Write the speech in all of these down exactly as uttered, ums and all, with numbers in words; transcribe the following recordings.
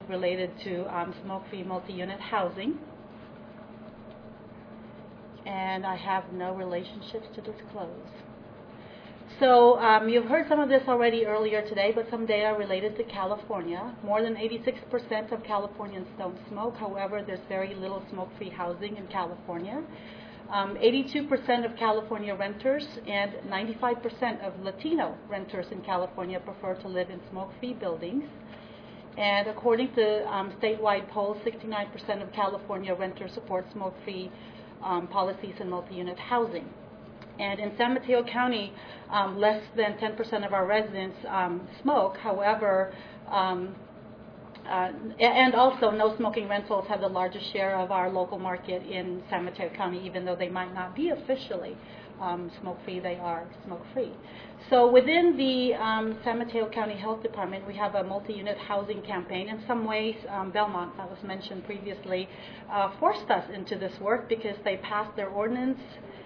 related to um, smoke-free multi-unit housing. And I have no relationships to disclose. So um, you've heard some of this already earlier today, but some data related to California. More than eighty-six percent of Californians don't smoke. However, there's very little smoke-free housing in California. Um, eighty-two percent of California renters and ninety-five percent of Latino renters in California prefer to live in smoke-free buildings. And according to um, statewide polls, sixty-nine percent of California renters support smoke-free um, policies in multi-unit housing. And in San Mateo County, um, less than ten percent of our residents um, smoke. However, um, uh, and also no smoking rentals have the largest share of our local market in San Mateo County, even though they might not be officially um, smoke-free, they are smoke-free. So within the um, San Mateo County Health Department, we have a multi-unit housing campaign. In some ways, um, Belmont, that was mentioned previously, uh, forced us into this work because they passed their ordinance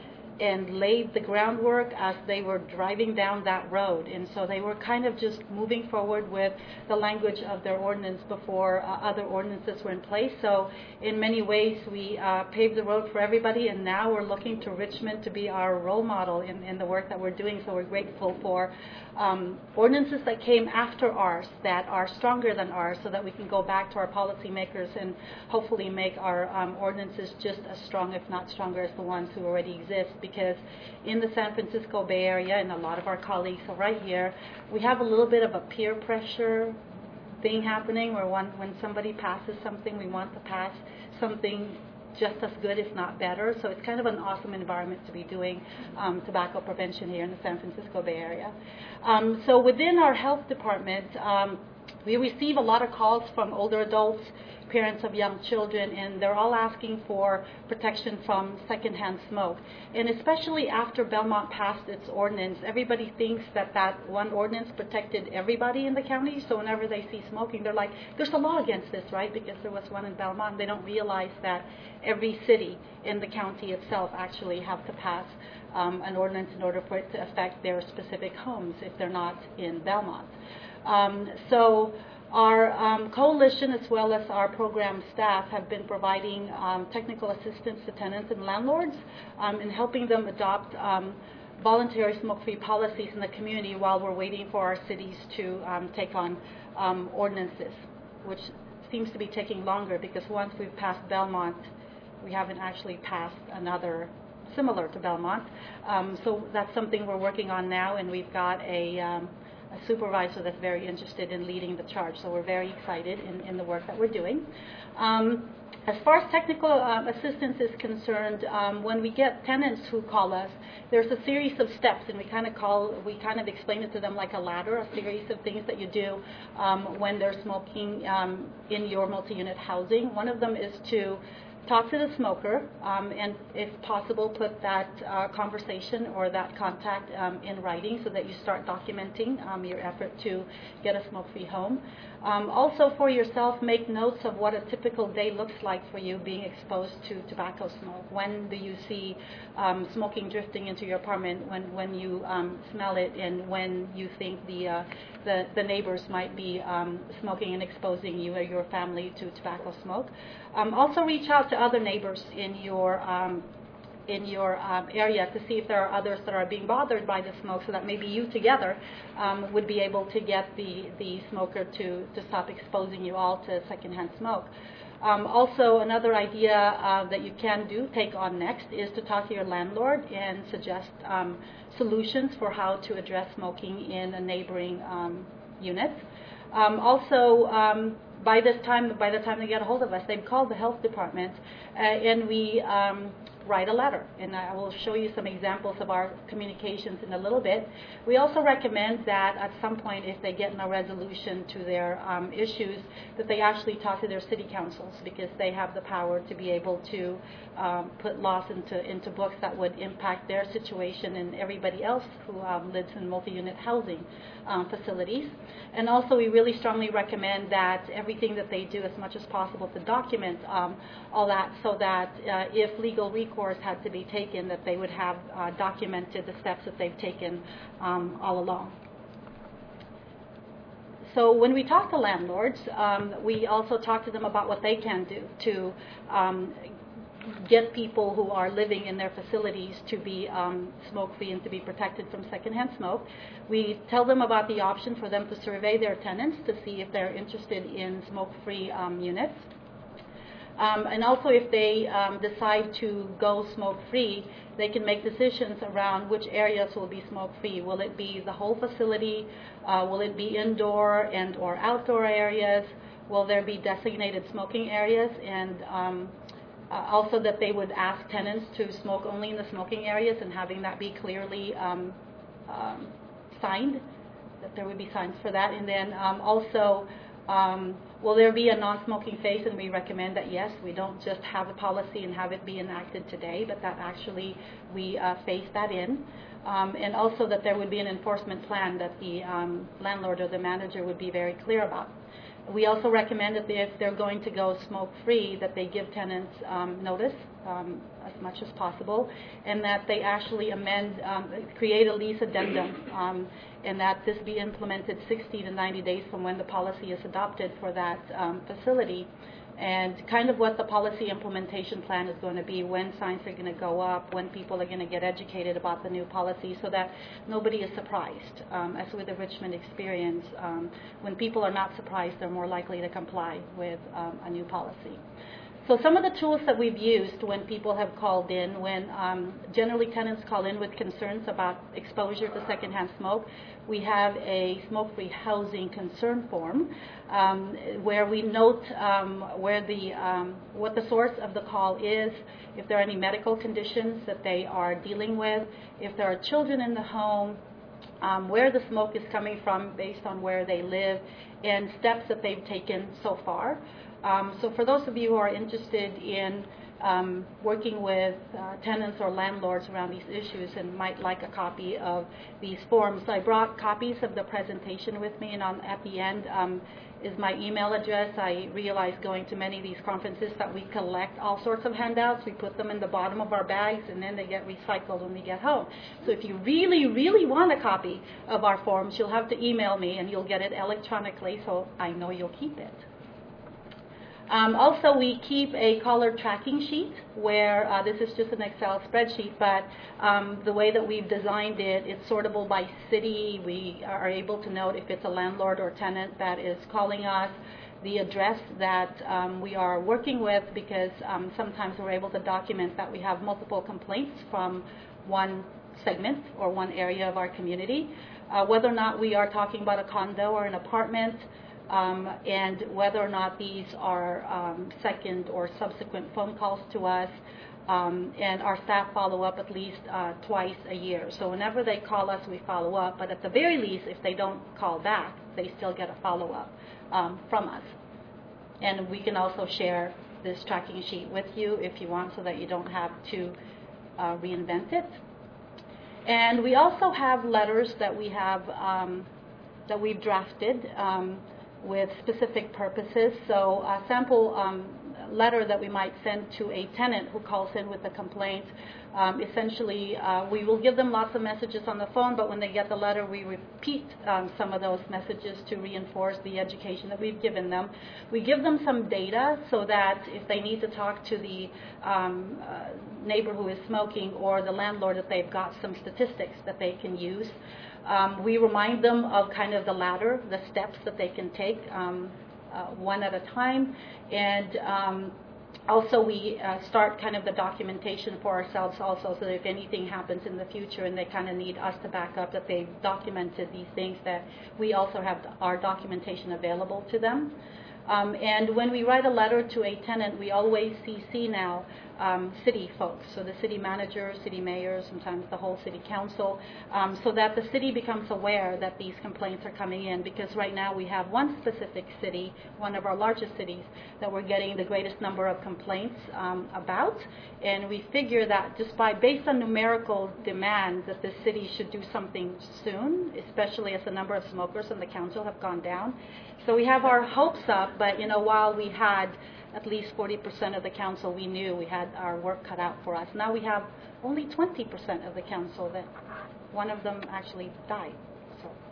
and laid the groundwork as they were driving down that road. And so they were kind of just moving forward with the language of their ordinance before uh, other ordinances were in place. So in many ways, we uh, paved the road for everybody, and now we're looking to Richmond to be our role model in, in the work that we're doing. So we're grateful for um, ordinances that came after ours that are stronger than ours, so that we can go back to our policymakers and hopefully make our um, ordinances just as strong, if not stronger, as the ones who already exist. Because in the San Francisco Bay Area, and a lot of our colleagues are right here, we have a little bit of a peer pressure thing happening where one, when somebody passes something, we want to pass something just as good, if not better. So it's kind of an awesome environment to be doing um, tobacco prevention here in the San Francisco Bay Area. Um, so within our health department, um, we receive a lot of calls from older adults, parents of young children, and they're all asking for protection from secondhand smoke. And especially after Belmont passed its ordinance, everybody thinks that that one ordinance protected everybody in the county. So whenever they see smoking, they're like, there's a law against this, right? Because there was one in Belmont. They don't realize that every city in the county itself actually have to pass um, an ordinance in order for it to affect their specific homes if they're not in Belmont. Um, so Our um, coalition, as well as our program staff, have been providing um, technical assistance to tenants and landlords um, in helping them adopt um, voluntary smoke-free policies in the community while we're waiting for our cities to um, take on um, ordinances, which seems to be taking longer because once we've passed Belmont, we haven't actually passed another similar to Belmont. Um, so that's something we're working on now, and we've got a um, a supervisor that's very interested in leading the charge. So we're very excited in, in the work that we're doing. Um, as far as technical um, assistance is concerned, um, when we get tenants who call us, there's a series of steps, and we kind of call, we kind of explain it to them like a ladder, a series of things that you do um, when they're smoking um, in your multi-unit housing. One of them is to talk to the smoker, um, and if possible, put that uh, conversation or that contact um, in writing so that you start documenting um, your effort to get a smoke-free home. Um, also, for yourself, make notes of what a typical day looks like for you being exposed to tobacco smoke. When do you see um, smoking drifting into your apartment? When when you um, smell it, and when you think the uh, the, the neighbors might be um, smoking and exposing you or your family to tobacco smoke. Um, also, reach out to other neighbors in your um, in your um, area to see if there are others that are being bothered by the smoke, so that maybe you together um, would be able to get the, the smoker to, to stop exposing you all to secondhand smoke. Um, also, another idea uh, that you can do, take on next, is to talk to your landlord and suggest um, solutions for how to address smoking in a neighboring um, unit. Um, also, um, by this time, by the time they get a hold of us, they've called the health department, uh, and we um, write a letter. And I will show you some examples of our communications in a little bit. We also recommend that at some point, if they get no resolution to their um, issues, that they actually talk to their city councils, because they have the power to be able to um, put laws into, into books that would impact their situation and everybody else who um, lives in multi-unit housing um, facilities. And also, we really strongly recommend that everything that they do, as much as possible, to document um, all that, so that uh, if legal recourse had to be taken, that they would have uh, documented the steps that they've taken um, all along. so when we talk to landlords, um, we also talk to them about what they can do to um, get people who are living in their facilities to be um, smoke-free and to be protected from secondhand smoke. We tell them about the option for them to survey their tenants to see if they're interested in smoke-free um, units. Um, and also, if they um, decide to go smoke-free, they can make decisions around which areas will be smoke-free. Will it be the whole facility? Uh, will it be indoor and or outdoor areas? Will there be designated smoking areas? And um, uh, also that they would ask tenants to smoke only in the smoking areas and having that be clearly um, um, signed, that there would be signs for that. And then um, also, Um, will there be a non-smoking phase? And we recommend that, yes, we don't just have a policy and have it be enacted today, but that actually we uh, phase that in. Um, and also that there would be an enforcement plan that the um, landlord or the manager would be very clear about. We also recommend that if they're going to go smoke-free, that they give tenants um, notice um, as much as possible, and that they actually amend, um, create a lease addendum, um, and that this be implemented sixty to ninety days from when the policy is adopted for that um, facility. And kind of what the policy implementation plan is going to be, when signs are going to go up, when people are going to get educated about the new policy, so that nobody is surprised. Um, as with the Richmond experience, um, when people are not surprised, they're more likely to comply with um, a new policy. So some of the tools that we've used when people have called in, when um, generally tenants call in with concerns about exposure to secondhand smoke, we have a smoke-free housing concern form um, where we note um, where the um, what the source of the call is, if there are any medical conditions that they are dealing with, if there are children in the home, um, where the smoke is coming from based on where they live, and steps that they've taken so far. Um, so for those of you who are interested in um, working with uh, tenants or landlords around these issues and might like a copy of these forms, I brought copies of the presentation with me, and on, at the end um, is my email address. I realized going to many of these conferences that we collect all sorts of handouts. We put them in the bottom of our bags, and then they get recycled when we get home. So if you really, really want a copy of our forms, you'll have to email me, and you'll get it electronically, so I know you'll keep it. Um, also, we keep a caller tracking sheet where uh, this is just an Excel spreadsheet, but um, the way that we've designed it, it's sortable by city. We are able to note if it's a landlord or tenant that is calling us, the address that um, we are working with, because um, sometimes we're able to document that we have multiple complaints from one segment or one area of our community, uh, whether or not we are talking about a condo or an apartment, Um, and whether or not these are um, second or subsequent phone calls to us, um, and our staff follow up at least uh, twice a year. So whenever they call us, we follow up, but at the very least, if they don't call back, they still get a follow-up um, from us. And we can also share this tracking sheet with you if you want, so that you don't have to uh, reinvent it. And we also have letters that we have um, that we've drafted um, with specific purposes. So a sample um, letter that we might send to a tenant who calls in with a complaint, um, essentially uh, we will give them lots of messages on the phone, but when they get the letter, we repeat um, some of those messages to reinforce the education that we've given them. We give them some data so that if they need to talk to the um, uh, neighbor who is smoking or the landlord, that they've got some statistics that they can use. Um, we remind them of kind of the ladder, the steps that they can take um, uh, one at a time, and um, also we uh, start kind of the documentation for ourselves also, so that if anything happens in the future and they kind of need us to back up that they've documented these things, that we also have our documentation available to them. Um, and when we write a letter to a tenant, we always C C now um, city folks, so the city manager, city mayor, sometimes the whole city council, um, so that the city becomes aware that these complaints are coming in, because right now we have one specific city, one of our largest cities, that we're getting the greatest number of complaints um, about, and we figure that just by, based on numerical demand, that the city should do something soon, especially as the number of smokers in the council have gone down. So we have our hopes up, but you know, while we had at least forty percent of the council, we knew we had our work cut out for us. Now we have only twenty percent of the council that one of them actually died. So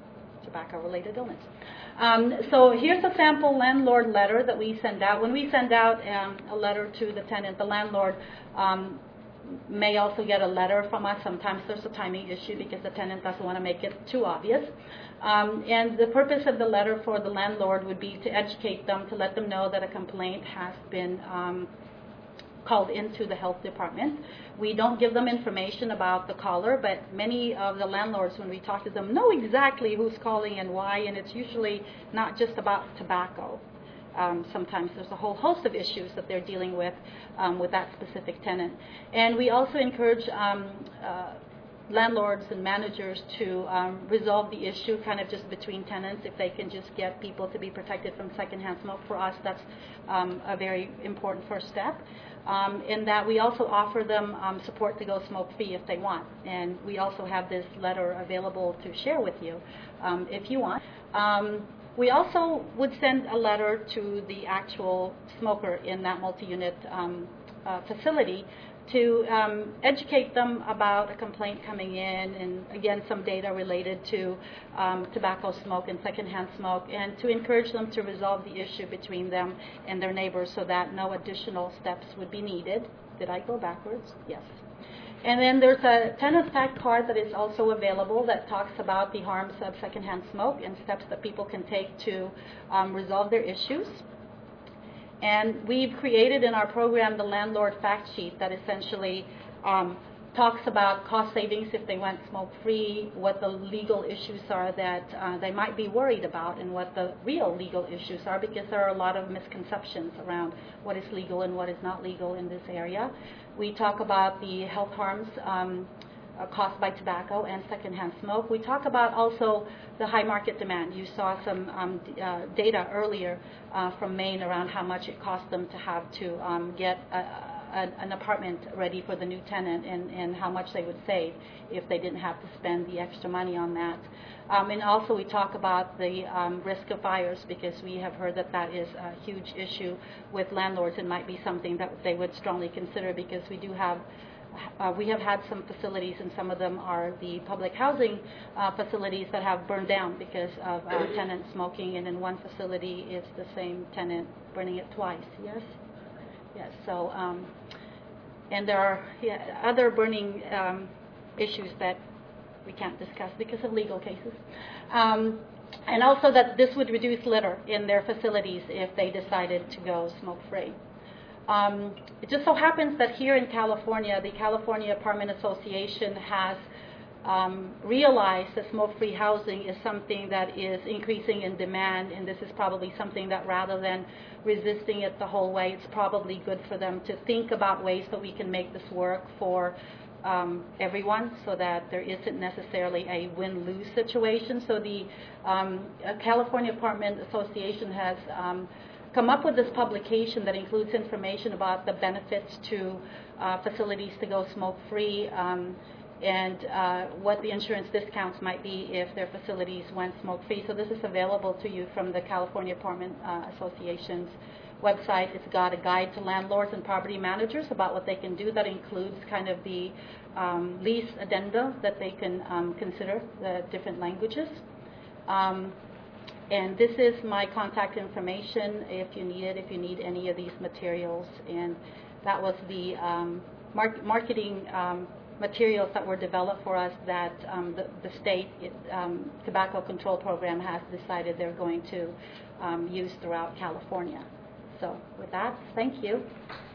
tobacco-related illness. Um, so here's a sample landlord letter that we send out. When we send out um, a letter to the tenant, the landlord um, may also get a letter from us. Sometimes there's a timing issue because the tenant doesn't want to make it too obvious. Um, and the purpose of the letter for the landlord would be to educate them, to let them know that a complaint has been um, called into the health department. We don't give them information about the caller, but many of the landlords, when we talk to them, know exactly who's calling and why, and it's usually not just about tobacco. Um, sometimes there's a whole host of issues that they're dealing with um, with that specific tenant. And we also encourage um, uh, landlords and managers to um, resolve the issue kind of just between tenants. If they can just get people to be protected from secondhand smoke, for us that's um, a very important first step. Um, in that we also offer them um, support to go smoke-free if they want. And we also have this letter available to share with you um, if you want. Um, we also would send a letter to the actual smoker in that multi-unit um, uh, facility to um, educate them about a complaint coming in, and again some data related to um, tobacco smoke and secondhand smoke, and to encourage them to resolve the issue between them and their neighbors so that no additional steps would be needed. Did I go backwards? Yes. And then there's a tenant pack card that is also available that talks about the harms of secondhand smoke and steps that people can take to um, resolve their issues. And we've created in our program the landlord fact sheet that essentially um, talks about cost savings if they went smoke-free, what the legal issues are that uh, they might be worried about, and what the real legal issues are, because there are a lot of misconceptions around what is legal and what is not legal in this area. We talk about the health harms um, Uh, caused by tobacco and secondhand smoke. We talk about also the high market demand. You saw some um, d- uh, data earlier uh, from Maine around how much it cost them to have to um, get a, a, an apartment ready for the new tenant, and, and how much they would save if they didn't have to spend the extra money on that. Um, and also we talk about the um, risk of fires, because we have heard that that is a huge issue with landlords and might be something that they would strongly consider, because we do have Uh, we have had some facilities, and some of them are the public housing uh, facilities that have burned down because of uh, tenants smoking, and in one facility it's the same tenant burning it twice. Yes? Yes. So, um, and there are yeah, other burning um, issues that we can't discuss because of legal cases. Um, and also that this would reduce litter in their facilities if they decided to go smoke-free. Um, it just so happens that here in California, the California Apartment Association has um, realized that smoke-free housing is something that is increasing in demand, and this is probably something that, rather than resisting it the whole way, it's probably good for them to think about ways that we can make this work for um, everyone, so that there isn't necessarily a win-lose situation. So the um, California Apartment Association has um, come up with this publication that includes information about the benefits to uh, facilities to go smoke-free, um, and uh, what the insurance discounts might be if their facilities went smoke-free. So this is available to you from the California Apartment uh, Association's website. It's got a guide to landlords and property managers about what they can do. That includes kind of the um, lease addenda that they can um, consider, the different languages. Um, And this is my contact information if you need it, if you need any of these materials. And that was the um, mar- marketing um, materials that were developed for us that um, the, the state it, um, tobacco control program has decided they're going to um, use throughout California. So with that, thank you.